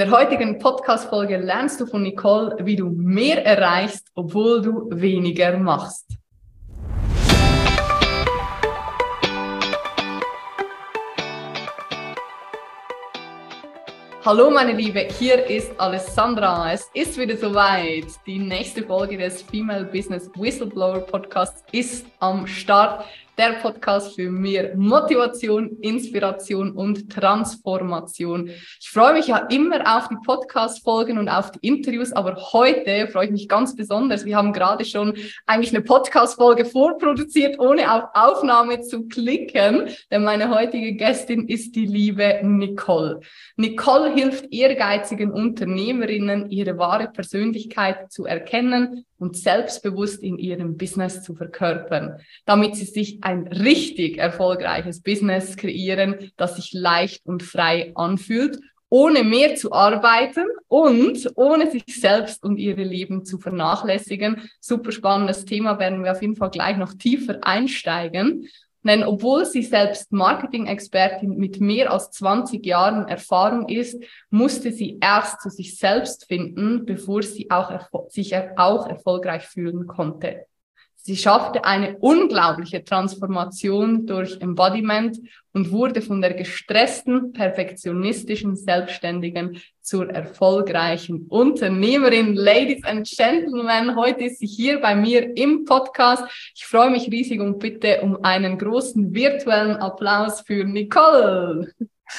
der heutigen Podcast-Folge lernst du von Nicole, wie du mehr erreichst, obwohl du weniger machst. Hallo meine Liebe, hier ist Alessandra. Es ist wieder soweit. Die nächste Folge des Female Business Whistleblower Podcasts ist am Start. Der Podcast für mehr Motivation, Inspiration und Transformation. Ich freue mich ja immer auf die Podcast-Folgen und auf die Interviews, aber heute freue ich mich ganz besonders. Wir haben gerade schon eigentlich eine Podcast-Folge vorproduziert, ohne auf Aufnahme zu klicken, denn meine heutige Gästin ist die liebe Nicole. Nicole hilft ehrgeizigen Unternehmerinnen, ihre wahre Persönlichkeit zu erkennen und selbstbewusst in ihrem Business zu verkörpern, damit sie sich ein richtig erfolgreiches Business kreieren, das sich leicht und frei anfühlt, ohne mehr zu arbeiten und ohne sich selbst und ihre Leben zu vernachlässigen. Super spannendes Thema, werden wir auf jeden Fall gleich noch tiefer einsteigen. Denn obwohl sie selbst Marketing-Expertin mit mehr als 20 Jahren Erfahrung ist, musste sie erst zu sich selbst finden, bevor sie sich auch erfolgreich fühlen konnte. Sie schaffte eine unglaubliche Transformation durch Embodiment und wurde von der gestressten, perfektionistischen Selbstständigen zur erfolgreichen Unternehmerin. Ladies and Gentlemen, heute ist sie hier bei mir im Podcast. Ich freue mich riesig und bitte um einen großen virtuellen Applaus für Nicole.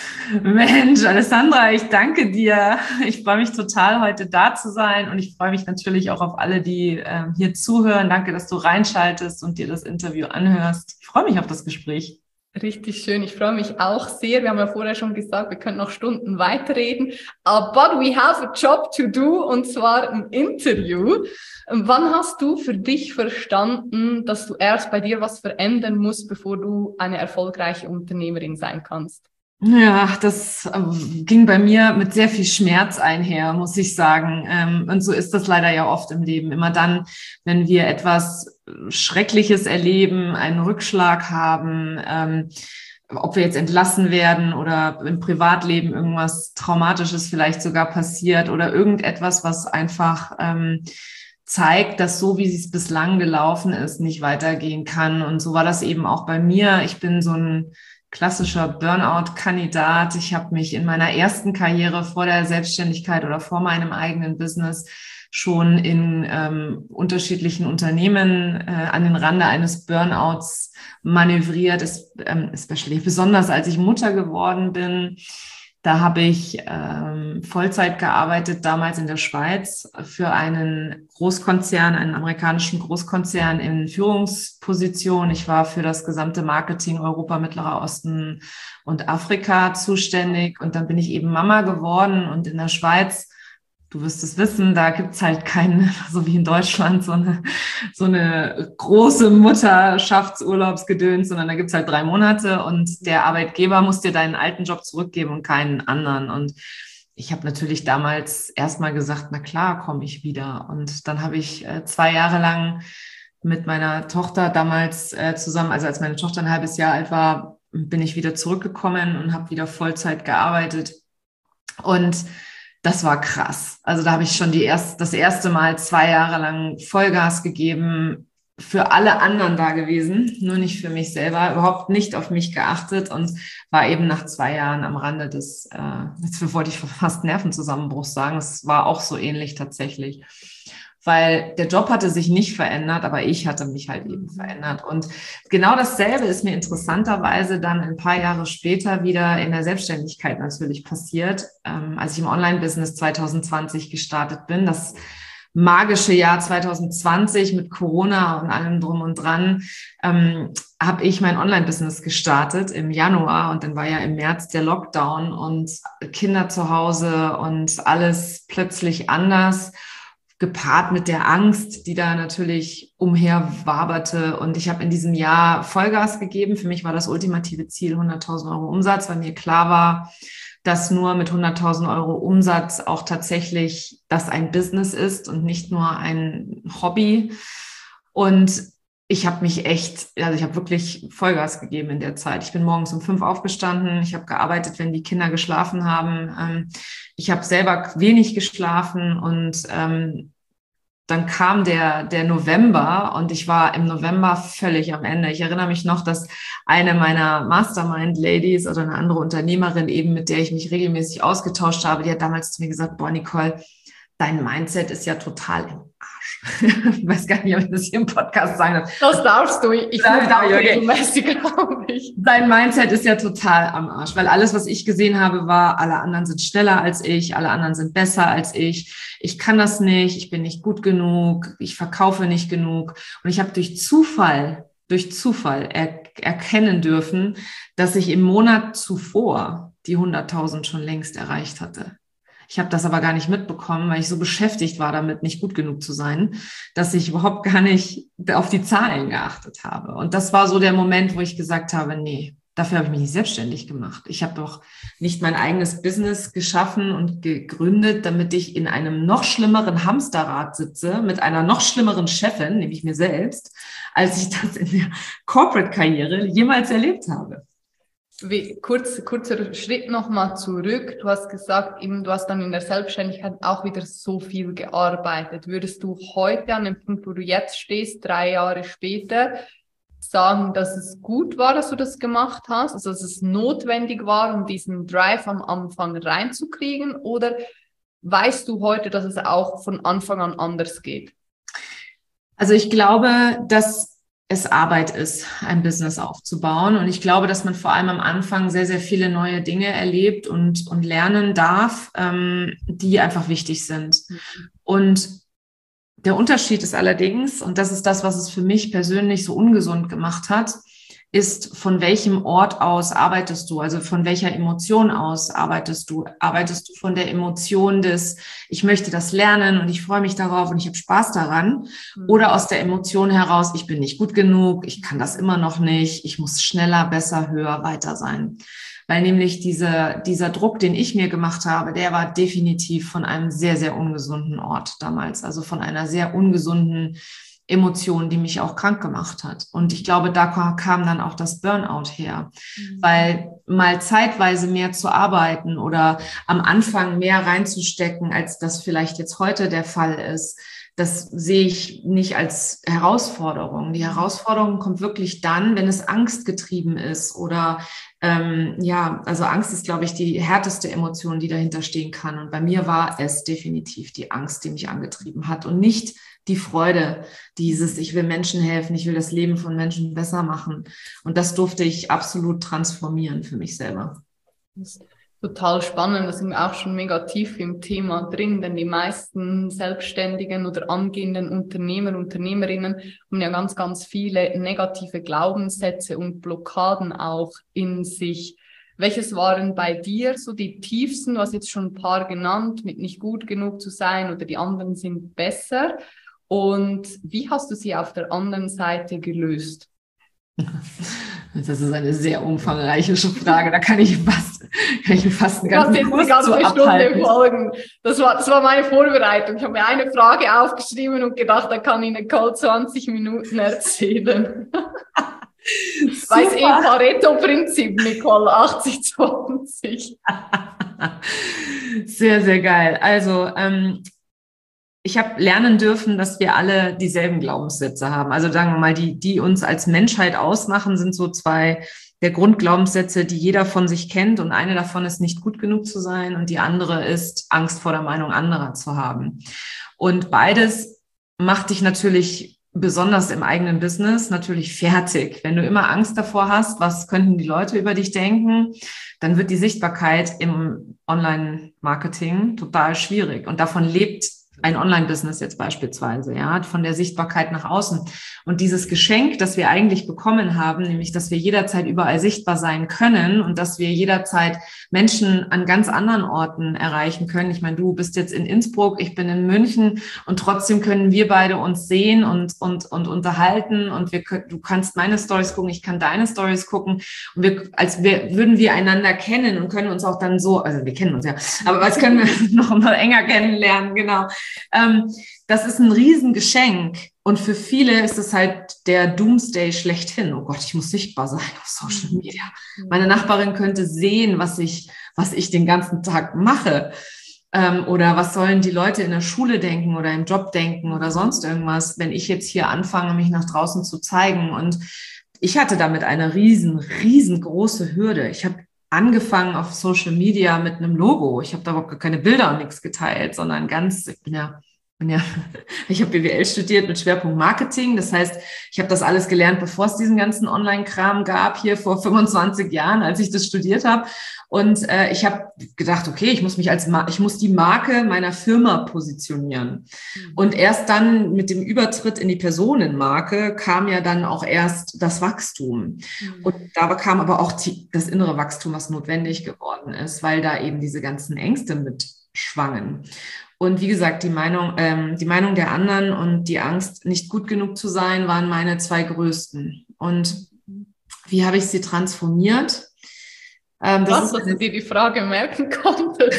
Mensch, Alessandra, ich danke dir. Ich freue mich total, heute da zu sein und ich freue mich natürlich auch auf alle, die hier zuhören. Danke, dass du reinschaltest und dir das Interview anhörst. Ich freue mich auf das Gespräch. Richtig schön, ich freue mich auch sehr. Wir haben ja vorher schon gesagt, wir können noch Stunden weiterreden. But we have a job to do, und zwar ein Interview. Wann hast du für dich verstanden, dass du erst bei dir was verändern musst, bevor du eine erfolgreiche Unternehmerin sein kannst? Ja, das ging bei mir mit sehr viel Schmerz einher, muss ich sagen. Und so ist das leider ja oft im Leben. Immer dann, wenn wir etwas Schreckliches erleben, einen Rückschlag haben, ob wir jetzt entlassen werden oder im Privatleben irgendwas Traumatisches vielleicht sogar passiert oder irgendetwas, was einfach zeigt, dass so, wie es bislang gelaufen ist, nicht weitergehen kann. Und so war das eben auch bei mir. Ich bin so ein klassischer Burnout-Kandidat. Ich habe mich in meiner ersten Karriere vor der Selbstständigkeit oder vor meinem eigenen Business schon in unterschiedlichen Unternehmen an den Rande eines Burnouts manövriert, especially besonders als ich Mutter geworden bin. Da habe ich Vollzeit gearbeitet, damals in der Schweiz, für einen Großkonzern, einen amerikanischen Großkonzern in Führungsposition. Ich war für das gesamte Marketing Europa, Mittlerer Osten und Afrika zuständig. Und dann bin ich eben Mama geworden. Und in der Schweiz, du wirst es wissen, da gibt's halt keinen, so wie in Deutschland, so eine große Mutterschaftsurlaubsgedöns, sondern da gibt's halt 3 Monate und der Arbeitgeber muss dir deinen alten Job zurückgeben und keinen anderen. Und ich habe natürlich damals erstmal gesagt, na klar, komme ich wieder. Und dann habe ich 2 Jahre lang mit meiner Tochter damals zusammen, also als meine Tochter ein halbes Jahr alt war, bin ich wieder zurückgekommen und habe wieder Vollzeit gearbeitet. Und das war krass. Also da habe ich schon das erste Mal 2 Jahre lang Vollgas gegeben, für alle anderen da gewesen, nur nicht für mich selber, überhaupt nicht auf mich geachtet und war eben nach 2 Jahren am Rande des, jetzt wollte ich fast Nervenzusammenbruch sagen, es war auch so ähnlich tatsächlich. Weil der Job hatte sich nicht verändert, aber ich hatte mich halt eben verändert. Und genau dasselbe ist mir interessanterweise dann ein paar Jahre später wieder in der Selbstständigkeit natürlich passiert, als ich im Online-Business 2020 gestartet bin. Das magische Jahr 2020 mit Corona und allem drum und dran, habe ich mein Online-Business gestartet im Januar und dann war ja im März der Lockdown und Kinder zu Hause und alles plötzlich anders, gepaart mit der Angst, die da natürlich umherwaberte. Und ich habe in diesem Jahr Vollgas gegeben. Für mich war das ultimative Ziel 100.000 Euro Umsatz, weil mir klar war, dass nur mit 100.000 Euro Umsatz auch tatsächlich das ein Business ist und nicht nur ein Hobby. Und ich habe wirklich Vollgas gegeben in der Zeit. Ich bin morgens um 5 aufgestanden. Ich habe gearbeitet, wenn die Kinder geschlafen haben. Ich habe selber wenig geschlafen und dann kam der November und ich war im November völlig am Ende. Ich erinnere mich noch, dass eine meiner Mastermind-Ladies oder eine andere Unternehmerin eben, mit der ich mich regelmäßig ausgetauscht habe, die hat damals zu mir gesagt, boah, Nicole, dein Mindset ist ja total im Arsch. Ich weiß gar nicht, ob ich das hier im Podcast sagen darf. Das darfst du. Ich regelmäßig, glaube ich. Dein Mindset ist ja total am Arsch, weil alles, was ich gesehen habe, war, alle anderen sind schneller als ich, alle anderen sind besser als ich kann das nicht, ich bin nicht gut genug, ich verkaufe nicht genug. Und ich habe durch Zufall erkennen dürfen, dass ich im Monat zuvor die 100.000 schon längst erreicht hatte. Ich habe das aber gar nicht mitbekommen, weil ich so beschäftigt war damit, nicht gut genug zu sein, dass ich überhaupt gar nicht auf die Zahlen geachtet habe. Und das war so der Moment, wo ich gesagt habe, nee, dafür habe ich mich nicht selbstständig gemacht. Ich habe doch nicht mein eigenes Business geschaffen und gegründet, damit ich in einem noch schlimmeren Hamsterrad sitze, mit einer noch schlimmeren Chefin, nämlich mir selbst, als ich das in der Corporate-Karriere jemals erlebt habe. Kurzer Schritt nochmal zurück. Du hast gesagt, eben, du hast dann in der Selbstständigkeit auch wieder so viel gearbeitet. Würdest du heute an dem Punkt, wo du jetzt stehst, 3 Jahre später, sagen, dass es gut war, dass du das gemacht hast, also dass es notwendig war, um diesen Drive am Anfang reinzukriegen? Oder weißt du heute, dass es auch von Anfang an anders geht? Also ich glaube, dass es Arbeit ist, ein Business aufzubauen. Und ich glaube, dass man vor allem am Anfang sehr, sehr viele neue Dinge erlebt und lernen darf, die einfach wichtig sind. Und der Unterschied ist allerdings, und das ist das, was es für mich persönlich so ungesund gemacht hat, ist, von welchem Ort aus arbeitest du, also von welcher Emotion aus arbeitest du? Arbeitest du von der Emotion des, ich möchte das lernen und ich freue mich darauf und ich habe Spaß daran? Oder aus der Emotion heraus, ich bin nicht gut genug, ich kann das immer noch nicht, ich muss schneller, besser, höher, weiter sein. Weil nämlich dieser Druck, den ich mir gemacht habe, der war definitiv von einem sehr, sehr ungesunden Ort damals, also von einer sehr ungesunden Emotion, die mich auch krank gemacht hat. Und ich glaube, da kam dann auch das Burnout her, weil mal zeitweise mehr zu arbeiten oder am Anfang mehr reinzustecken, als das vielleicht jetzt heute der Fall ist, das sehe ich nicht als Herausforderung. Die Herausforderung kommt wirklich dann, wenn es angstgetrieben ist oder also Angst ist, glaube ich, die härteste Emotion, die dahinter stehen kann. Und bei mir war es definitiv die Angst, die mich angetrieben hat und nicht die Freude, ich will Menschen helfen, ich will das Leben von Menschen besser machen. Und das durfte ich absolut transformieren für mich selber. Das ist total spannend, da sind wir auch schon mega tief im Thema drin, denn die meisten selbstständigen oder angehenden Unternehmer, Unternehmerinnen haben ja ganz, ganz viele negative Glaubenssätze und Blockaden auch in sich. Welches waren bei dir so die tiefsten? Du hast jetzt schon ein paar genannt, mit nicht gut genug zu sein oder die anderen sind besser. Und wie hast du sie auf der anderen Seite gelöst? Das ist eine sehr umfangreiche Frage. Da kann ich fast einen ganzen Kurs zu abhalten. Folgen. Das war meine Vorbereitung. Ich habe mir eine Frage aufgeschrieben und gedacht, da kann ich Nicole 20 Minuten erzählen. Weiß Pareto-Prinzip, Nicole, 80-20. Sehr, sehr geil. Also, ich habe lernen dürfen, dass wir alle dieselben Glaubenssätze haben. Also sagen wir mal, die uns als Menschheit ausmachen, sind so 2 der Grundglaubenssätze, die jeder von sich kennt. Und eine davon ist, nicht gut genug zu sein. Und die andere ist, Angst vor der Meinung anderer zu haben. Und beides macht dich natürlich, besonders im eigenen Business, natürlich fertig. Wenn du immer Angst davor hast, was könnten die Leute über dich denken, dann wird die Sichtbarkeit im Online-Marketing total schwierig. Und davon lebt ein Online-Business jetzt beispielsweise, ja, von der Sichtbarkeit nach außen. Und dieses Geschenk, das wir eigentlich bekommen haben, nämlich, dass wir jederzeit überall sichtbar sein können und dass wir jederzeit Menschen an ganz anderen Orten erreichen können. Ich meine, du bist jetzt in Innsbruck, ich bin in München und trotzdem können wir beide uns sehen und unterhalten und du kannst meine Stories gucken, ich kann deine Stories gucken und würden wir einander kennen und können uns auch dann so, also wir kennen uns ja, aber was können wir noch mal enger kennenlernen, genau. Das ist ein Riesengeschenk, Und für viele ist es halt der Doomsday schlechthin. Oh Gott, ich muss sichtbar sein auf Social Media. Meine Nachbarin könnte sehen, was ich den ganzen Tag mache. Oder was sollen die Leute in der Schule denken oder im Job denken oder sonst irgendwas, wenn ich jetzt hier anfange, mich nach draußen zu zeigen. Und ich hatte damit eine riesengroße Hürde. Ich habe angefangen auf Social Media mit einem Logo. Ich habe da überhaupt keine Bilder und nichts geteilt, sondern ich habe BWL studiert mit Schwerpunkt Marketing. Das heißt, ich habe das alles gelernt, bevor es diesen ganzen Online-Kram gab, hier vor 25 Jahren, als ich das studiert habe. Und ich habe gedacht, okay, ich muss die Marke meiner Firma positionieren. Und erst dann mit dem Übertritt in die Personenmarke kam ja dann auch erst das Wachstum. Und da kam aber auch das innere Wachstum, was notwendig geworden ist, weil da eben diese ganzen Ängste mit schwangen. Und wie gesagt, die Meinung der anderen und die Angst, nicht gut genug zu sein, waren meine zwei größten. Und wie habe ich sie transformiert? Dass du dir die Frage merken konntest.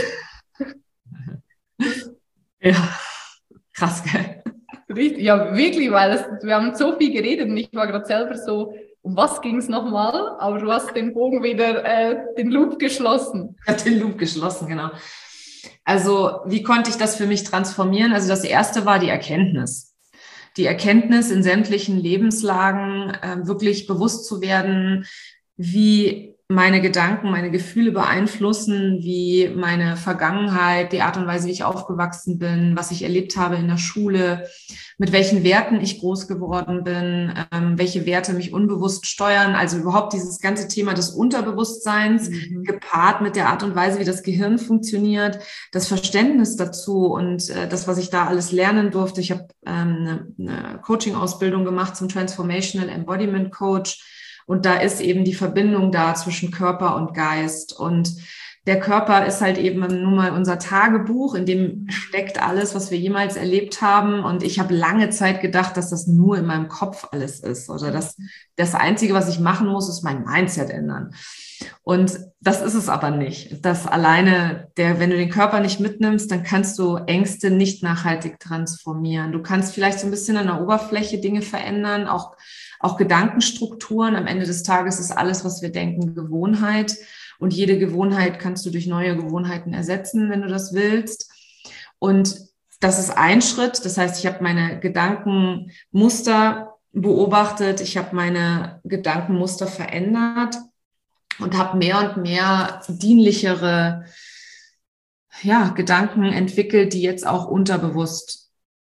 Ja, krass, gell? Ja, wirklich, weil wir haben so viel geredet und ich war gerade selber so, um was ging es nochmal? Aber du hast den Bogen wieder, den Loop geschlossen. Ich habe den Loop geschlossen, genau. Also wie konnte ich das für mich transformieren? Also das erste war die Erkenntnis. Die Erkenntnis in sämtlichen Lebenslagen, wirklich bewusst zu werden, wie meine Gedanken, meine Gefühle beeinflussen, wie meine Vergangenheit, die Art und Weise, wie ich aufgewachsen bin, was ich erlebt habe in der Schule, mit welchen Werten ich groß geworden bin, welche Werte mich unbewusst steuern. Also überhaupt dieses ganze Thema des Unterbewusstseins gepaart mit der Art und Weise, wie das Gehirn funktioniert, das Verständnis dazu und das, was ich da alles lernen durfte. Ich habe eine Coaching-Ausbildung gemacht zum Transformational Embodiment Coach. Und da ist eben die Verbindung da zwischen Körper und Geist. Und der Körper ist halt eben nun mal unser Tagebuch, in dem steckt alles, was wir jemals erlebt haben. Und ich habe lange Zeit gedacht, dass das nur in meinem Kopf alles ist oder dass das Einzige, was ich machen muss, ist mein Mindset ändern. Und das ist es aber nicht. Das alleine, wenn du den Körper nicht mitnimmst, dann kannst du Ängste nicht nachhaltig transformieren. Du kannst vielleicht so ein bisschen an der Oberfläche Dinge verändern, auch Gedankenstrukturen. Am Ende des Tages ist alles, was wir denken, Gewohnheit. Und jede Gewohnheit kannst du durch neue Gewohnheiten ersetzen, wenn du das willst. Und das ist ein Schritt. Das heißt, ich habe meine Gedankenmuster beobachtet. Ich habe meine Gedankenmuster verändert und habe mehr und mehr dienlichere Gedanken entwickelt, die jetzt auch unterbewusst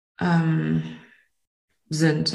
sind.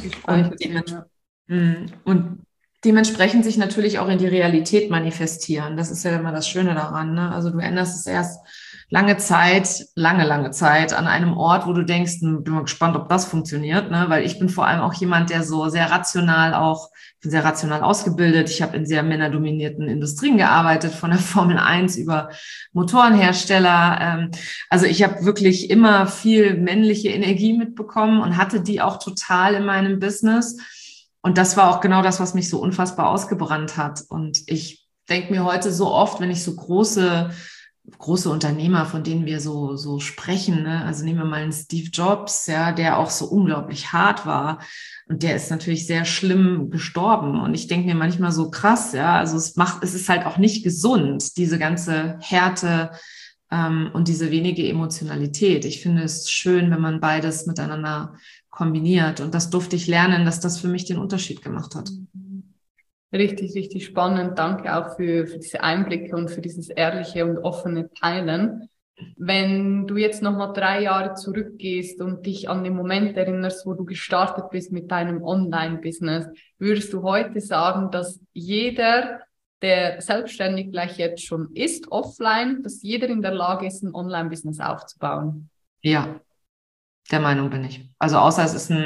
Und dementsprechend sich natürlich auch in die Realität manifestieren. Das ist ja immer das Schöne daran, ne? Also du änderst es erst lange Zeit an einem Ort, wo du denkst, bin mal gespannt, ob das funktioniert, ne? Weil ich bin vor allem auch jemand, der so sehr rational bin sehr rational ausgebildet. Ich habe in sehr männerdominierten Industrien gearbeitet, von der Formel 1 über Motorenhersteller. Also ich habe wirklich immer viel männliche Energie mitbekommen und hatte die auch total in meinem Business. Und das war auch genau das, was mich so unfassbar ausgebrannt hat. Und ich denke mir heute so oft, wenn ich so große Unternehmer, von denen wir so sprechen, ne? Also nehmen wir mal einen Steve Jobs, ja, der auch so unglaublich hart war. Und der ist natürlich sehr schlimm gestorben. Und ich denke mir manchmal so krass, ja, also es ist halt auch nicht gesund, diese ganze Härte und diese wenige Emotionalität. Ich finde es schön, wenn man beides miteinander kombiniert. Und das durfte ich lernen, dass das für mich den Unterschied gemacht hat. Richtig, richtig spannend. Danke auch für diese Einblicke und für dieses ehrliche und offene Teilen. Wenn du jetzt nochmal 3 Jahre zurückgehst und dich an den Moment erinnerst, wo du gestartet bist mit deinem Online-Business, würdest du heute sagen, dass jeder, der selbstständig gleich jetzt schon ist, offline, dass jeder in der Lage ist, ein Online-Business aufzubauen? Ja. Der Meinung bin ich. Also außer es ist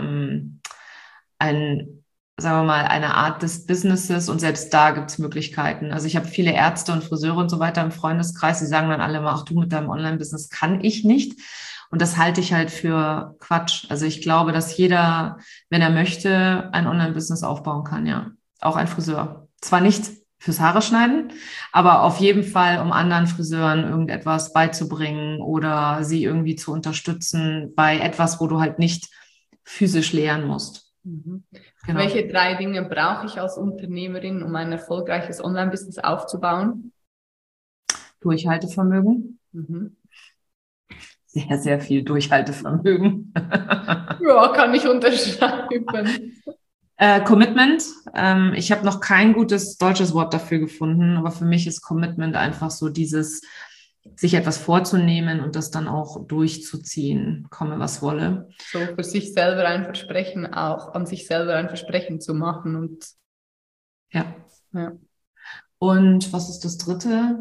sagen wir mal, eine Art des Businesses und selbst da gibt es Möglichkeiten. Also ich habe viele Ärzte und Friseure und so weiter im Freundeskreis, die sagen dann alle mal, ach du, mit deinem Online-Business kann ich nicht. Und das halte ich halt für Quatsch. Also ich glaube, dass jeder, wenn er möchte, ein Online-Business aufbauen kann, ja. Auch ein Friseur. Zwar nicht fürs Haare schneiden, aber auf jeden Fall, um anderen Friseuren irgendetwas beizubringen oder sie irgendwie zu unterstützen bei etwas, wo du halt nicht physisch leeren musst. Mhm. Genau. Welche 3 Dinge brauche ich als Unternehmerin, um ein erfolgreiches Online-Business aufzubauen? Durchhaltevermögen. Mhm. Sehr, sehr viel Durchhaltevermögen. Ja, kann ich unterschreiben. Commitment. Ich habe noch kein gutes deutsches Wort dafür gefunden, aber für mich ist Commitment einfach so dieses, sich etwas vorzunehmen und das dann auch durchzuziehen, komme was wolle. So für sich selber ein Versprechen auch, an sich selber ein Versprechen zu machen und Ja. ja. Und was ist das Dritte?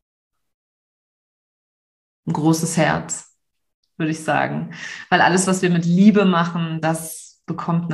Ein großes Herz, würde ich sagen. Weil alles, was wir mit Liebe machen, das bekommt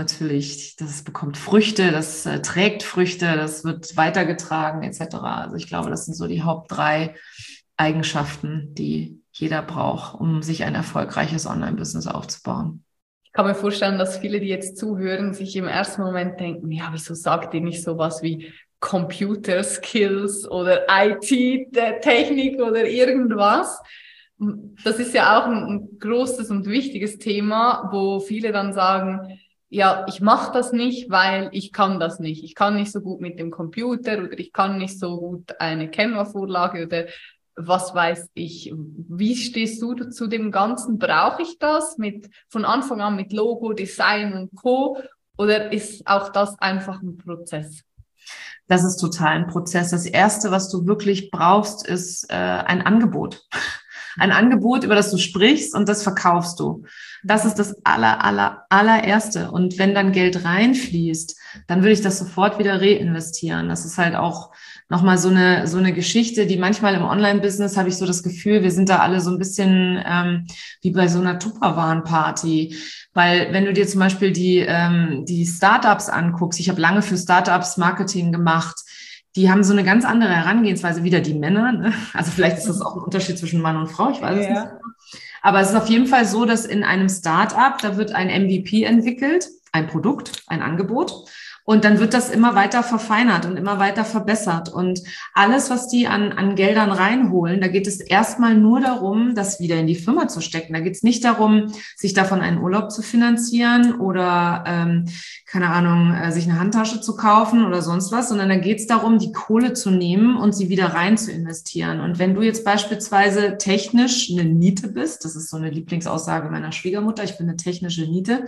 Früchte, das trägt Früchte, das wird weitergetragen, etc. Also ich glaube, das sind so die Haupt 3 Eigenschaften, die jeder braucht, um sich ein erfolgreiches Online-Business aufzubauen. Ich kann mir vorstellen, dass viele, die jetzt zuhören, sich im ersten Moment denken, ja, wieso sagt ihr nicht sowas wie Computer Skills oder IT-Technik oder irgendwas? Das ist ja auch ein großes und wichtiges Thema, wo viele dann sagen, ja, ich mache das nicht, weil ich kann das nicht. Ich kann nicht so gut mit dem Computer oder ich kann nicht so gut eine Canva-Vorlage oder was weiß ich. Wie stehst du zu dem Ganzen? Brauche ich das von Anfang an mit Logo, Design und Co.? Oder ist auch das einfach ein Prozess? Das ist total ein Prozess. Das Erste, was du wirklich brauchst, ist ein Angebot. Ein Angebot, über das du sprichst und das verkaufst du. Das ist das allererste. Und wenn dann Geld reinfließt, dann würde ich das sofort wieder reinvestieren. Das ist halt auch nochmal so eine Geschichte, die manchmal im Online-Business, habe ich so das Gefühl, wir sind da alle so ein bisschen wie bei so einer Tupperwaren-Party. Weil wenn du dir zum Beispiel die Startups anguckst, ich habe lange für Startups Marketing gemacht, die haben so eine ganz andere Herangehensweise, wieder die Männer. Ne? Also vielleicht ist das auch ein Unterschied zwischen Mann und Frau, ich weiß es nicht. Aber es ist auf jeden Fall so, dass in einem Startup, da wird ein MVP entwickelt, ein Produkt, ein Angebot. Und dann wird das immer weiter verfeinert und immer weiter verbessert. Und alles, was die an Geldern reinholen, da geht es erstmal nur darum, das wieder in die Firma zu stecken. Da geht es nicht darum, sich davon einen Urlaub zu finanzieren oder, keine Ahnung, sich eine Handtasche zu kaufen oder sonst was, sondern da geht es darum, die Kohle zu nehmen und sie wieder rein zu investieren. Und wenn du jetzt beispielsweise technisch eine Niete bist, das ist so eine Lieblingsaussage meiner Schwiegermutter, ich bin eine technische Niete,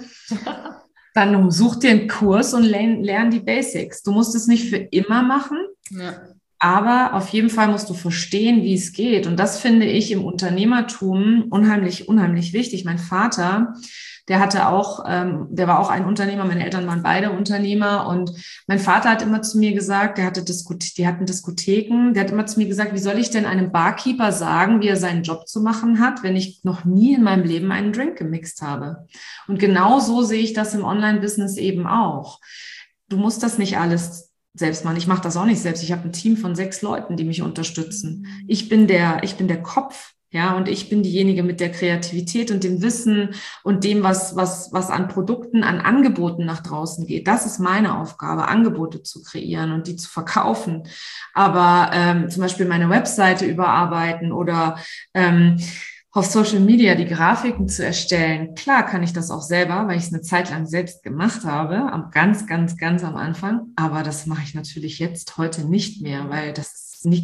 dann such dir einen Kurs und lern die Basics. Du musst es nicht für immer machen, aber auf jeden Fall musst du verstehen, wie es geht. Und das finde ich im Unternehmertum unheimlich, unheimlich wichtig. Mein Vater, der war auch ein Unternehmer, meine Eltern waren beide Unternehmer und mein Vater hat immer zu mir gesagt, die hatten Diskotheken, der hat immer zu mir gesagt, wie soll ich denn einem Barkeeper sagen, wie er seinen Job zu machen hat, wenn ich noch nie in meinem Leben einen Drink gemixt habe? Und genau so sehe ich das im Online-Business eben auch. Du musst das nicht alles selbst machen. Ich mache das auch nicht selbst. Ich habe ein Team von 6 Leuten, die mich unterstützen. Ich bin der Kopf. Ja, und ich bin diejenige mit der Kreativität und dem Wissen und dem, was an Produkten, an Angeboten nach draußen geht. Das ist meine Aufgabe, Angebote zu kreieren und die zu verkaufen. Aber zum Beispiel meine Webseite überarbeiten oder auf Social Media die Grafiken zu erstellen. Klar kann ich das auch selber, weil ich es eine Zeit lang selbst gemacht habe, ganz am Anfang. Aber das mache ich natürlich heute nicht mehr, weil das ist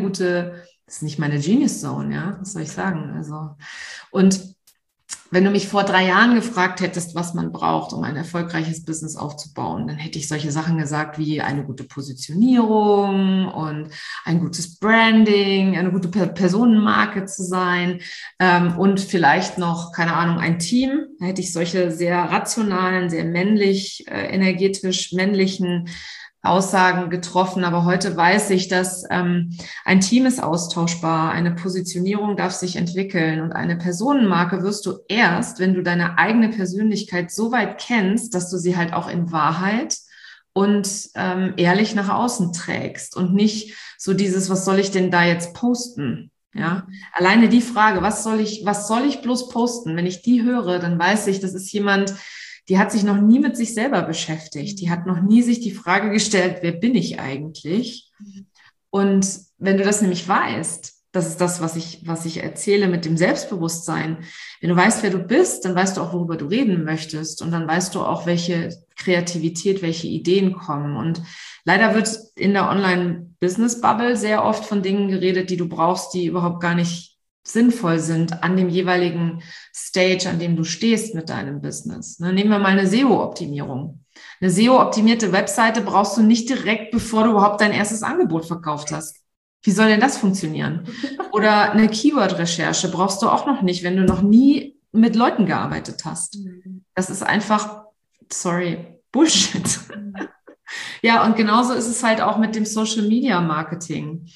das ist nicht meine Genius Zone, ja, was soll ich sagen? Also, und wenn du mich vor 3 Jahren gefragt hättest, was man braucht, um ein erfolgreiches Business aufzubauen, dann hätte ich solche Sachen gesagt wie eine gute Positionierung und ein gutes Branding, eine gute Personenmarke zu sein und vielleicht noch, keine Ahnung, ein Team. Da hätte ich solche sehr rationalen, sehr männlich, energetisch männlichen Aussagen getroffen, aber heute weiß ich, dass ein Team ist austauschbar, eine Positionierung darf sich entwickeln und eine Personenmarke wirst du erst, wenn du deine eigene Persönlichkeit so weit kennst, dass du sie halt auch in Wahrheit und ehrlich nach außen trägst und nicht so dieses, was soll ich denn da jetzt posten? Ja, alleine die Frage, was soll ich bloß posten? Wenn ich die höre, dann weiß ich, das ist jemand, die hat sich noch nie mit sich selber beschäftigt. Die hat noch nie sich die Frage gestellt, wer bin ich eigentlich? Und wenn du das nämlich weißt, Das ist das, was ich erzähle mit dem Selbstbewusstsein. Wenn du weißt, wer du bist, dann weißt du auch, worüber du reden möchtest. Und dann weißt du auch, welche Kreativität, welche Ideen kommen. Und leider wird in der Online-Business-Bubble sehr oft von Dingen geredet, die du brauchst, die überhaupt gar nicht sinnvoll sind an dem jeweiligen Stage, an dem du stehst mit deinem Business. Nehmen wir mal eine SEO-Optimierung. Eine SEO-optimierte Webseite brauchst du nicht direkt, bevor du überhaupt dein erstes Angebot verkauft hast. Wie soll denn das funktionieren? Oder eine Keyword-Recherche brauchst du auch noch nicht, wenn du noch nie mit Leuten gearbeitet hast. Das ist einfach, Bullshit. Ja, und genauso ist es halt auch mit dem Social-Media-Marketing.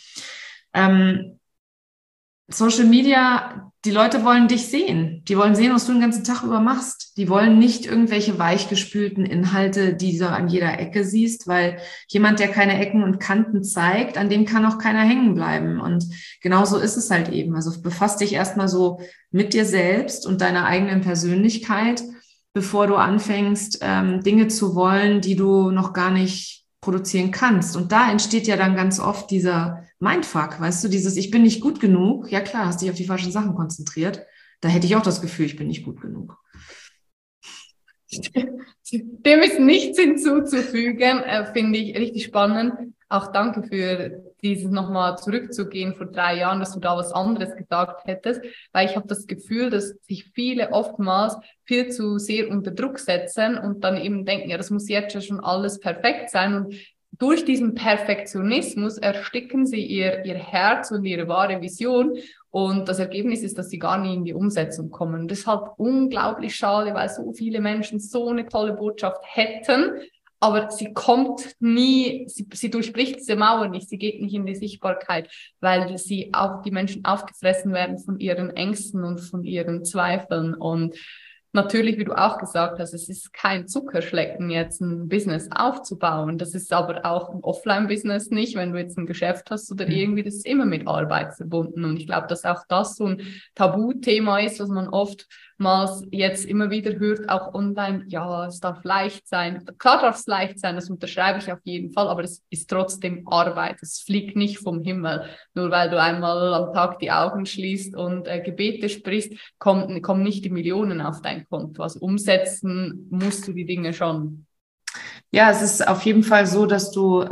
Social Media, die Leute wollen dich sehen. Die wollen sehen, was du den ganzen Tag über machst. Die wollen nicht irgendwelche weichgespülten Inhalte, die du an jeder Ecke siehst, weil jemand, der keine Ecken und Kanten zeigt, an dem kann auch keiner hängen bleiben. Und genauso ist es halt eben. Also befasst dich erstmal so mit dir selbst und deiner eigenen Persönlichkeit, bevor du anfängst, Dinge zu wollen, die du noch gar nicht produzieren kannst. Und da entsteht ja dann ganz oft dieser Mindfuck, weißt du, dieses Ich bin nicht gut genug. Ja klar, hast dich auf die falschen Sachen konzentriert. Da hätte ich auch das Gefühl, ich bin nicht gut genug. Dem ist nichts hinzuzufügen, finde ich richtig spannend. Auch danke für dieses nochmal zurückzugehen vor 3 Jahren, dass du da was anderes gesagt hättest, weil ich habe das Gefühl, dass sich viele oftmals viel zu sehr unter Druck setzen und dann eben denken, ja, das muss jetzt ja schon alles perfekt sein und durch diesen Perfektionismus ersticken sie ihr Herz und ihre wahre Vision. Und das Ergebnis ist, dass sie gar nie in die Umsetzung kommen. Und das ist halt unglaublich schade, weil so viele Menschen so eine tolle Botschaft hätten, aber sie kommt nie, sie durchbricht diese Mauer nicht, sie geht nicht in die Sichtbarkeit, weil sie auch die Menschen aufgefressen werden von ihren Ängsten und von ihren Zweifeln. Und natürlich, wie du auch gesagt hast, es ist kein Zuckerschlecken, jetzt ein Business aufzubauen. Das ist aber auch ein Offline-Business nicht, wenn du jetzt ein Geschäft hast oder irgendwie, das ist immer mit Arbeit verbunden. Und ich glaube, dass auch das so ein Tabuthema ist, was man oftmals jetzt immer wieder hört, auch online. Ja, es darf leicht sein. Klar darf es leicht sein, das unterschreibe ich auf jeden Fall, aber es ist trotzdem Arbeit. Es fliegt nicht vom Himmel. Nur weil du einmal am Tag die Augen schließt und Gebete sprichst, kommen nicht die Millionen auf dein Konto. Also umsetzen musst du die Dinge schon. Ja, es ist auf jeden Fall so, dass du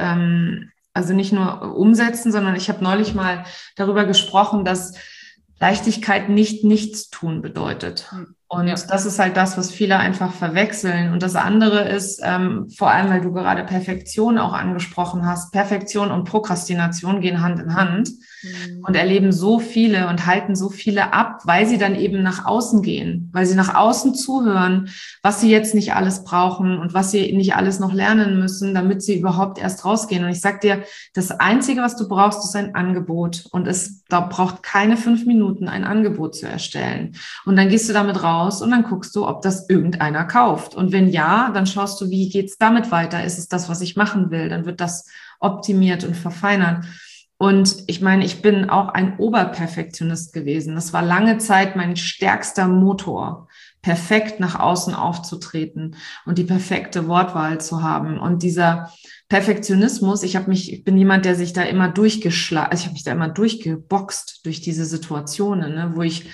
also nicht nur umsetzen, sondern ich habe neulich mal darüber gesprochen, dass Leichtigkeit nicht nichts tun bedeutet. Und ja, das ist halt das, was viele einfach verwechseln. Und das andere ist, vor allem, weil du gerade Perfektion auch angesprochen hast, Perfektion und Prokrastination gehen Hand in Hand und erleben so viele und halten so viele ab, weil sie dann eben nach außen gehen, weil sie nach außen zuhören, was sie jetzt nicht alles brauchen und was sie nicht alles noch lernen müssen, damit sie überhaupt erst rausgehen. Und ich sag dir, das Einzige, was du brauchst, ist ein Angebot. Und da braucht keine 5 Minuten, ein Angebot zu erstellen. Und dann gehst du damit raus und dann guckst du, ob das irgendeiner kauft. Und wenn ja, dann schaust du, wie geht's damit weiter? Ist es das, was ich machen will? Dann wird das optimiert und verfeinert. Und ich meine, ich bin auch ein Oberperfektionist gewesen. Das war lange Zeit mein stärkster Motor, perfekt nach außen aufzutreten und die perfekte Wortwahl zu haben. Und dieser Perfektionismus, ich bin jemand, der sich da immer ich habe mich da immer durchgeboxt durch diese Situationen, ne, wo ich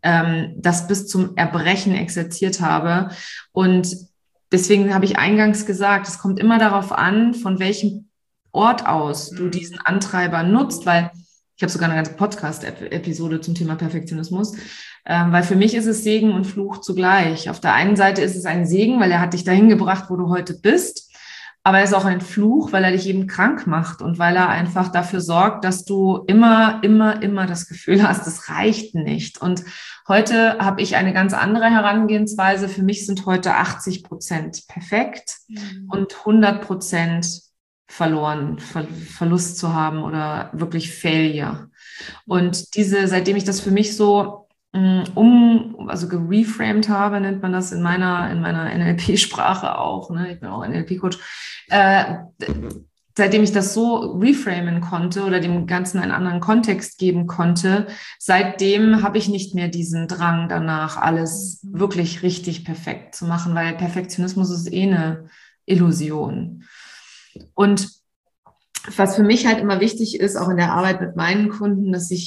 das bis zum Erbrechen exerziert habe. Und deswegen habe ich eingangs gesagt, es kommt immer darauf an, von welchem Ort aus du diesen Antreiber nutzt, weil ich habe sogar eine ganze Podcast-Episode zum Thema Perfektionismus, weil für mich ist es Segen und Fluch zugleich. Auf der einen Seite ist es ein Segen, weil er hat dich dahin gebracht, wo du heute bist, aber er ist auch ein Fluch, weil er dich eben krank macht und weil er einfach dafür sorgt, dass du immer das Gefühl hast, es reicht nicht. Und heute habe ich eine ganz andere Herangehensweise. Für mich sind heute 80% perfekt und 100% verloren, Verlust zu haben oder wirklich Failure. Und seitdem ich das für mich so also gereframed habe, nennt man das in meiner NLP-Sprache auch, ne? Ich bin auch NLP-Coach, seitdem ich das so reframen konnte oder dem Ganzen einen anderen Kontext geben konnte, seitdem habe ich nicht mehr diesen Drang danach, alles wirklich richtig perfekt zu machen, weil Perfektionismus ist eine Illusion. Und was für mich halt immer wichtig ist, auch in der Arbeit mit meinen Kunden, dass ich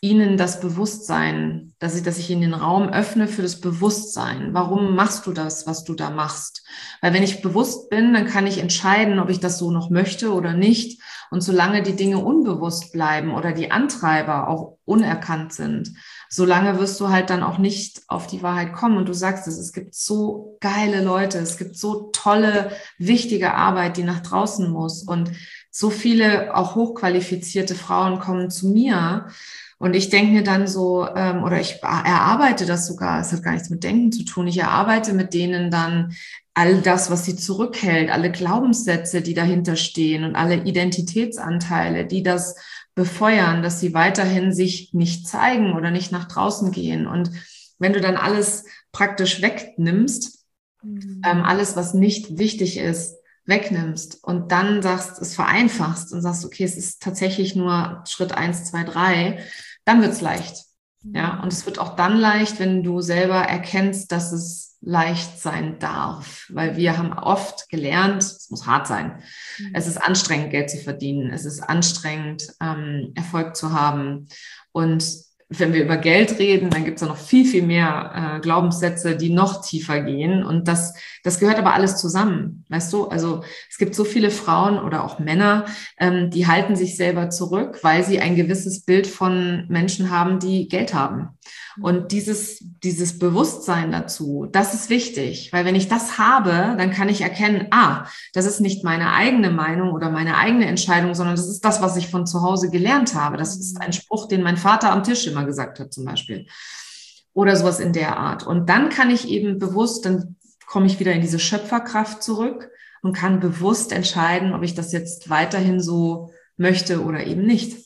ihnen das Bewusstsein, dass ich ihnen den Raum öffne für das Bewusstsein. Warum machst du das, was du da machst? Weil wenn ich bewusst bin, dann kann ich entscheiden, ob ich das so noch möchte oder nicht. Und solange die Dinge unbewusst bleiben oder die Antreiber auch unerkannt sind, solange wirst du halt dann auch nicht auf die Wahrheit kommen. Und du sagst es gibt so geile Leute, es gibt so tolle, wichtige Arbeit, die nach draußen muss. Und so viele auch hochqualifizierte Frauen kommen zu mir. Und ich denke mir dann so, oder ich erarbeite das sogar, es hat gar nichts mit Denken zu tun, ich erarbeite mit denen dann all das, was sie zurückhält, alle Glaubenssätze, die dahinter stehen und alle Identitätsanteile, die das befeuern, dass sie weiterhin sich nicht zeigen oder nicht nach draußen gehen. Und wenn du dann alles praktisch wegnimmst, alles, was nicht wichtig ist, wegnimmst und dann sagst, es vereinfachst und sagst, okay, es ist tatsächlich nur Schritt 1, 2, 3, dann wird's leicht. Ja, und es wird auch dann leicht, wenn du selber erkennst, dass es leicht sein darf, weil wir haben oft gelernt, es muss hart sein. Es ist anstrengend, Geld zu verdienen. Es ist anstrengend, Erfolg zu haben. Und wenn wir über Geld reden, dann gibt es ja noch viel, viel mehr Glaubenssätze, die noch tiefer gehen. Und das gehört aber alles zusammen, weißt du? Also es gibt so viele Frauen oder auch Männer, die halten sich selber zurück, weil sie ein gewisses Bild von Menschen haben, die Geld haben. Und dieses Bewusstsein dazu, das ist wichtig, weil wenn ich das habe, dann kann ich erkennen, das ist nicht meine eigene Meinung oder meine eigene Entscheidung, sondern das ist das, was ich von zu Hause gelernt habe. Das ist ein Spruch, den mein Vater am Tisch immer gesagt hat zum Beispiel oder sowas in der Art. Und dann kann ich eben bewusst, dann komme ich wieder in diese Schöpferkraft zurück und kann bewusst entscheiden, ob ich das jetzt weiterhin so möchte oder eben nicht.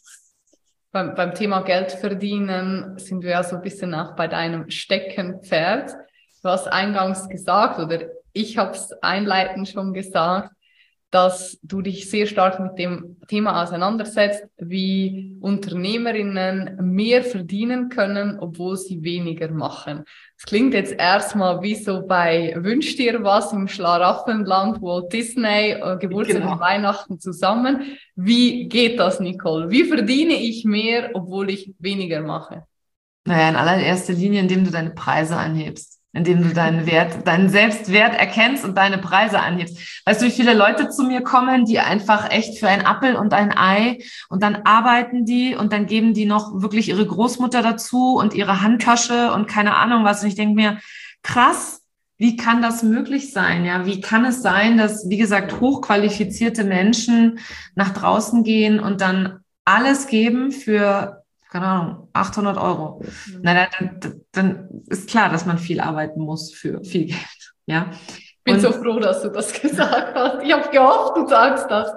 Beim Thema Geld verdienen sind wir ja so ein bisschen auch bei deinem Steckenpferd. Du hast eingangs gesagt, oder ich habe es einleitend schon gesagt, dass du dich sehr stark mit dem Thema auseinandersetzt, wie Unternehmerinnen mehr verdienen können, obwohl sie weniger machen. Das klingt jetzt erstmal wie so bei Wünsch dir was im Schlaraffenland, Walt Disney, Geburtstag und Weihnachten zusammen. Wie geht das, Nicole? Wie verdiene ich mehr, obwohl ich weniger mache? Naja, in allererster Linie, indem du deine Preise anhebst. Indem du deinen Selbstwert erkennst und deine Preise anhebst. Weißt du, wie viele Leute zu mir kommen, die einfach echt für ein Appel und ein Ei und dann arbeiten die und dann geben die noch wirklich ihre Großmutter dazu und ihre Handtasche und keine Ahnung was. Und ich denke mir, krass, wie kann das möglich sein? Ja, wie kann es sein, dass, wie gesagt, hochqualifizierte Menschen nach draußen gehen und dann alles geben für, keine Ahnung, 800 Euro. Na, dann ist klar, dass man viel arbeiten muss für viel Geld. Ja? Ich bin so froh, dass du das gesagt hast. Ich habe gehofft, du sagst das.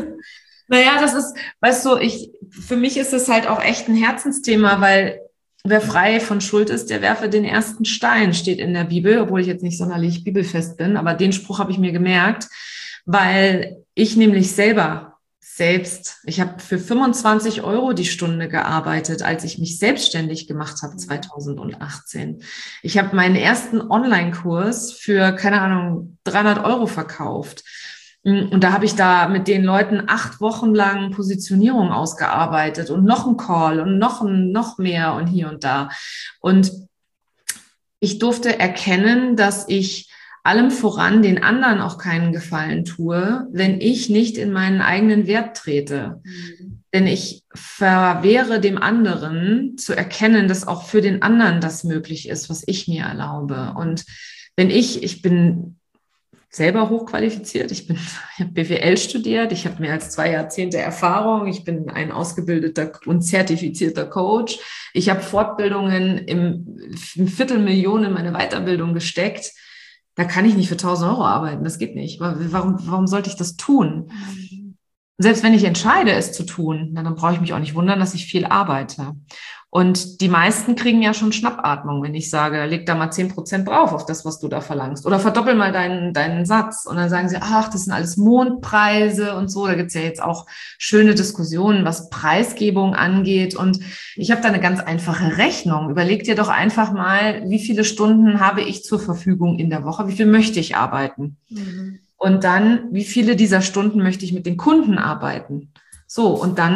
Naja, das ist, weißt du, für mich ist es halt auch echt ein Herzensthema, weil wer frei von Schuld ist, der werfe den ersten Stein, steht in der Bibel, obwohl ich jetzt nicht sonderlich bibelfest bin, aber den Spruch habe ich mir gemerkt, weil ich nämlich ich habe für 25 Euro die Stunde gearbeitet, als ich mich selbstständig gemacht habe, 2018. Ich habe meinen ersten Online-Kurs für, keine Ahnung, 300 Euro verkauft. Und da habe ich da mit den Leuten 8 Wochen lang Positionierung ausgearbeitet und noch ein Call und noch mehr und hier und da. Und ich durfte erkennen, dass ich allem voran den anderen auch keinen Gefallen tue, wenn ich nicht in meinen eigenen Wert trete. Denn ich verwehre dem anderen zu erkennen, dass auch für den anderen das möglich ist, was ich mir erlaube. Und wenn ich bin selber hochqualifiziert, ich habe BWL studiert, ich habe mehr als 2 Jahrzehnte Erfahrung, ich bin ein ausgebildeter und zertifizierter Coach, ich habe Fortbildungen im Viertelmillionen in meine Weiterbildung gesteckt. Da kann ich nicht für 1.000 Euro arbeiten, das geht nicht. Warum sollte ich das tun? Selbst wenn ich entscheide, es zu tun, dann brauche ich mich auch nicht wundern, dass ich viel arbeite. Und die meisten kriegen ja schon Schnappatmung, wenn ich sage, leg da mal 10% drauf auf das, was du da verlangst. Oder verdoppel mal deinen Satz. Und dann sagen sie, das sind alles Mondpreise und so. Da gibt's ja jetzt auch schöne Diskussionen, was Preisgebung angeht. Und ich habe da eine ganz einfache Rechnung. Überleg dir doch einfach mal, wie viele Stunden habe ich zur Verfügung in der Woche? Wie viel möchte ich arbeiten? Und dann, wie viele dieser Stunden möchte ich mit den Kunden arbeiten? So, und dann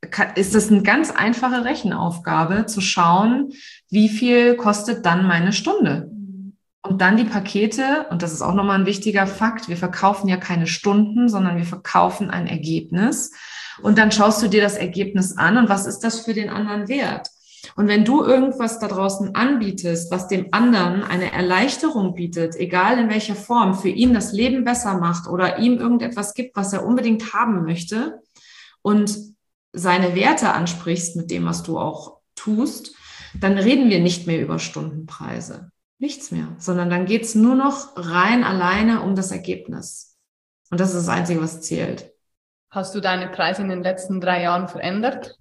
ist das eine ganz einfache Rechenaufgabe, zu schauen, wie viel kostet dann meine Stunde. Und dann die Pakete, und das ist auch nochmal ein wichtiger Fakt, wir verkaufen ja keine Stunden, sondern wir verkaufen ein Ergebnis. Und dann schaust du dir das Ergebnis an und was ist das für den anderen wert? Und wenn du irgendwas da draußen anbietest, was dem anderen eine Erleichterung bietet, egal in welcher Form, für ihn das Leben besser macht oder ihm irgendetwas gibt, was er unbedingt haben möchte und seine Werte ansprichst mit dem, was du auch tust, dann reden wir nicht mehr über Stundenpreise. Nichts mehr, sondern dann geht es nur noch rein alleine um das Ergebnis. Und das ist das Einzige, was zählt. Hast du deine Preise in den letzten 3 Jahren verändert?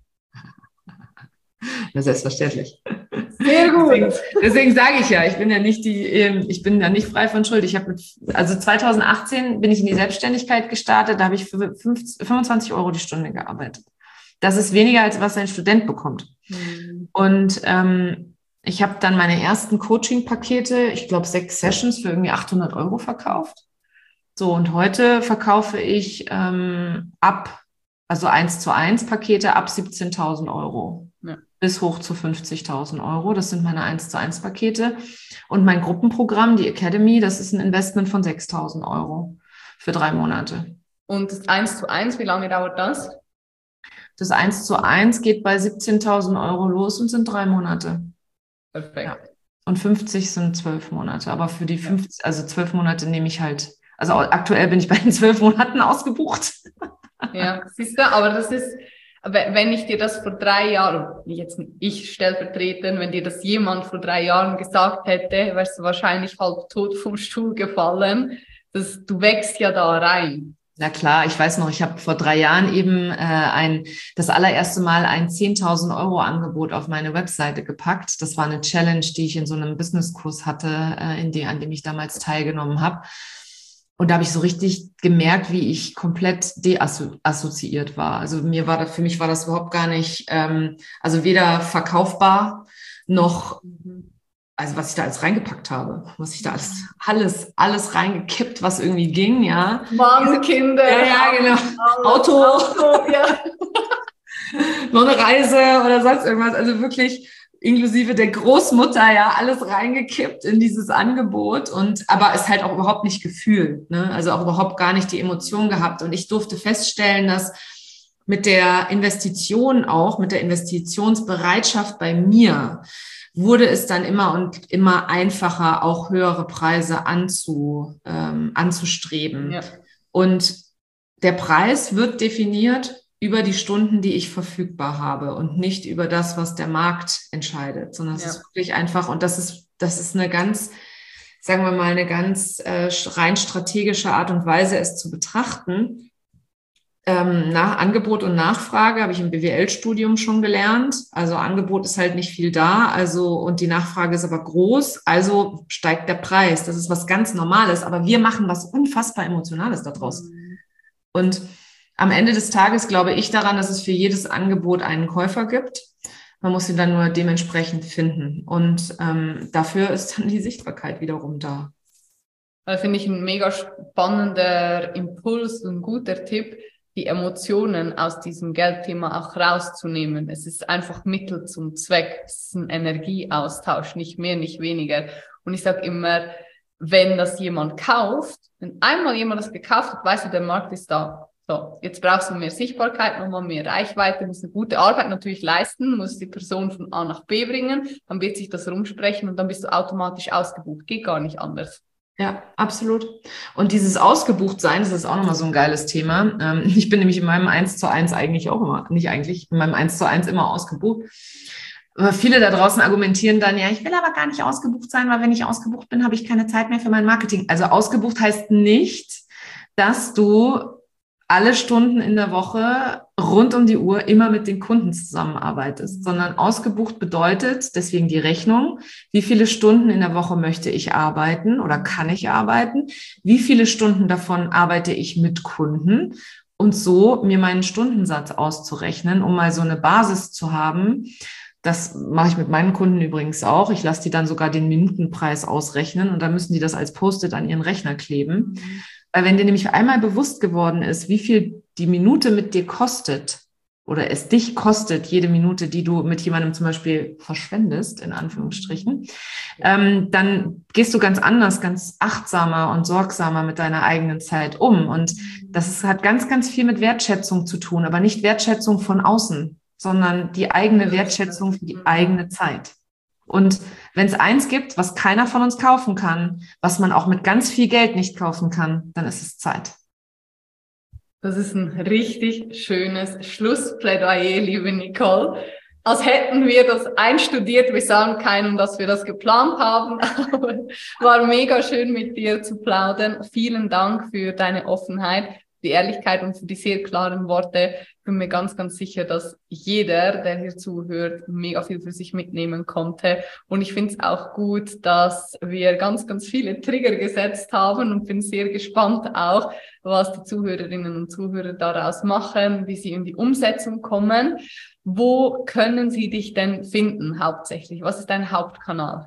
Ja, selbstverständlich. Sehr gut. Deswegen sage ich ja, ich bin ja nicht frei von Schuld. Also 2018 bin ich in die Selbstständigkeit gestartet, da habe ich für 25 € die Stunde gearbeitet. Das ist weniger, als was ein Student bekommt. Und ich habe dann meine ersten Coaching-Pakete, ich glaube 6 Sessions für irgendwie 800 € verkauft. So, und heute verkaufe ich also 1:1 Pakete ab 17.000 € bis hoch zu 50.000 €. Das sind meine 1:1 Pakete. Und mein Gruppenprogramm, die Academy, das ist ein Investment von 6.000 € für 3 Monate. Und das 1:1, wie lange dauert das? Das 1:1 geht bei 17.000 € los und sind 3 Monate. Perfekt. Ja. Und 50 sind 12 Monate. Aber für die 50, also 12 Monate nehme ich halt, also aktuell bin ich bei den 12 Monaten ausgebucht. Ja, siehst du, aber das ist, wenn ich dir das vor 3 Jahren, jetzt ich stellvertretend, wenn dir das jemand vor 3 Jahren gesagt hätte, wärst du wahrscheinlich halb tot vom Stuhl gefallen. Du wächst ja da rein. Na klar, ich weiß noch, ich habe vor 3 Jahren eben das allererste Mal ein 10.000 € Angebot auf meine Webseite gepackt. Das war eine Challenge, die ich in so einem Businesskurs hatte, an dem ich damals teilgenommen habe. Und da habe ich so richtig gemerkt, wie ich komplett deassoziiert war. Also für mich war das überhaupt gar nicht, also weder verkaufbar noch, also was ich da alles reingepackt habe, was ich da alles reingekippt, was irgendwie ging, ja. Mann, Kinder. Ja, genau. Auto, ja. Noch eine Reise oder sonst irgendwas. Also wirklich inklusive der Großmutter, ja, alles reingekippt in dieses Angebot aber es halt auch überhaupt nicht gefühlt, ne? Also auch überhaupt gar nicht die Emotion gehabt. Und ich durfte feststellen, dass mit der Investition auch, mit der Investitionsbereitschaft bei mir, wurde es dann immer und immer einfacher, auch höhere Preise anzustreben. Ja. Und der Preis wird definiert über die Stunden, die ich verfügbar habe und nicht über das, was der Markt entscheidet, sondern es ist wirklich einfach, und das ist eine ganz, sagen wir mal, eine ganz rein strategische Art und Weise, es zu betrachten. Nach Angebot und Nachfrage habe ich im BWL-Studium schon gelernt. Also Angebot ist halt nicht viel da, und die Nachfrage ist aber groß, also steigt der Preis. Das ist was ganz Normales, aber wir machen was unfassbar Emotionales daraus. Und am Ende des Tages glaube ich daran, dass es für jedes Angebot einen Käufer gibt. Man muss ihn dann nur dementsprechend finden. Und dafür ist dann die Sichtbarkeit wiederum da. Das finde ich ein mega spannender Impuls und ein guter Tipp, die Emotionen aus diesem Geldthema auch rauszunehmen. Es ist einfach Mittel zum Zweck. Es ist ein Energieaustausch, nicht mehr, nicht weniger. Und ich sage immer, wenn das jemand kauft, wenn einmal jemand das gekauft hat, weißt du, der Markt ist da. So, jetzt brauchst du mehr Sichtbarkeit, nochmal mehr Reichweite, musst eine gute Arbeit natürlich leisten, musst die Person von A nach B bringen, dann wird sich das rumsprechen und dann bist du automatisch ausgebucht. Geht gar nicht anders. Ja, absolut. Und dieses Ausgebuchtsein, das ist auch nochmal so ein geiles Thema. Ich bin nämlich in meinem 1:1 eigentlich auch immer, nicht eigentlich, in meinem 1:1 immer ausgebucht. Aber viele da draußen argumentieren dann, ja, ich will aber gar nicht ausgebucht sein, weil wenn ich ausgebucht bin, habe ich keine Zeit mehr für mein Marketing. Also ausgebucht heißt nicht, dass du alle Stunden in der Woche rund um die Uhr immer mit den Kunden zusammenarbeitest, sondern ausgebucht bedeutet, deswegen die Rechnung, wie viele Stunden in der Woche möchte ich arbeiten oder kann ich arbeiten, wie viele Stunden davon arbeite ich mit Kunden und so mir meinen Stundensatz auszurechnen, um mal so eine Basis zu haben. Das mache ich mit meinen Kunden übrigens auch. Ich lasse die dann sogar den Minutenpreis ausrechnen und dann müssen die das als Post-it an ihren Rechner kleben. Weil wenn dir nämlich einmal bewusst geworden ist, wie viel die Minute mit dir kostet oder es dich kostet, jede Minute, die du mit jemandem zum Beispiel verschwendest, in Anführungsstrichen, dann gehst du ganz anders, ganz achtsamer und sorgsamer mit deiner eigenen Zeit um. Und das hat ganz, ganz viel mit Wertschätzung zu tun, aber nicht Wertschätzung von außen, sondern die eigene Wertschätzung für die eigene Zeit. Und wenn es eins gibt, was keiner von uns kaufen kann, was man auch mit ganz viel Geld nicht kaufen kann, dann ist es Zeit. Das ist ein richtig schönes Schlussplädoyer, liebe Nicole. Als hätten wir das einstudiert. Wir sagen keinem, dass wir das geplant haben. Aber war mega schön, mit dir zu plaudern. Vielen Dank für deine Offenheit, die Ehrlichkeit und für die sehr klaren Worte. Ich bin mir ganz, ganz sicher, dass jeder, der hier zuhört, mega viel für sich mitnehmen konnte. Und ich finde es auch gut, dass wir ganz, ganz viele Trigger gesetzt haben und bin sehr gespannt auch, was die Zuhörerinnen und Zuhörer daraus machen, wie sie in die Umsetzung kommen. Wo können sie dich denn finden hauptsächlich? Was ist dein Hauptkanal?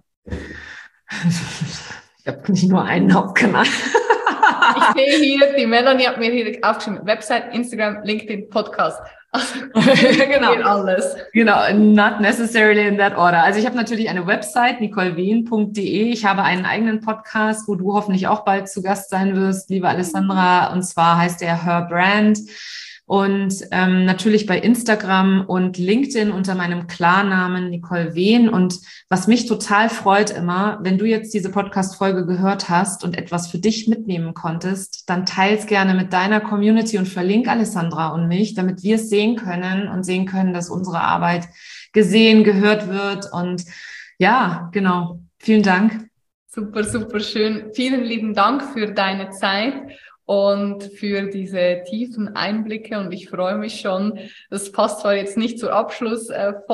Ich habe nicht nur einen Hauptkanal. Ich sehe hier, die Melanie hat mir hier aufgeschrieben, Website, Instagram, LinkedIn, Podcast. Also, genau. Alles. Genau, not necessarily in that order. Also ich habe natürlich eine Website, nicolewehn.de. Ich habe einen eigenen Podcast, wo du hoffentlich auch bald zu Gast sein wirst, liebe Alessandra. Und zwar heißt der Her Brand. Und natürlich bei Instagram und LinkedIn unter meinem Klarnamen Nicole Wehn. Und was mich total freut immer, wenn du jetzt diese Podcast-Folge gehört hast und etwas für dich mitnehmen konntest, dann teil's gerne mit deiner Community und verlink Alessandra und mich, damit wir es sehen können und sehen können, dass unsere Arbeit gesehen, gehört wird. Und ja, genau. Vielen Dank. Super, super schön. Vielen lieben Dank für deine Zeit und für diese tiefen Einblicke, und ich freue mich schon. Das passt zwar jetzt nicht zum Abschluss,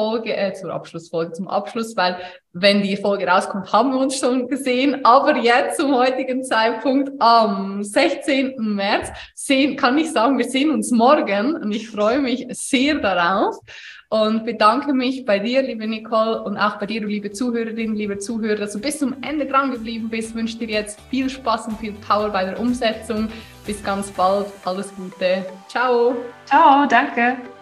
weil wenn die Folge rauskommt, haben wir uns schon gesehen, aber jetzt zum heutigen Zeitpunkt am 16. März kann ich sagen, wir sehen uns morgen, und ich freue mich sehr darauf. Und bedanke mich bei dir, liebe Nicole, und auch bei dir, liebe Zuhörerinnen, liebe Zuhörer, dass du bis zum Ende dran geblieben bist. Ich wünsche dir jetzt viel Spaß und viel Power bei der Umsetzung. Bis ganz bald. Alles Gute. Ciao. Ciao, danke.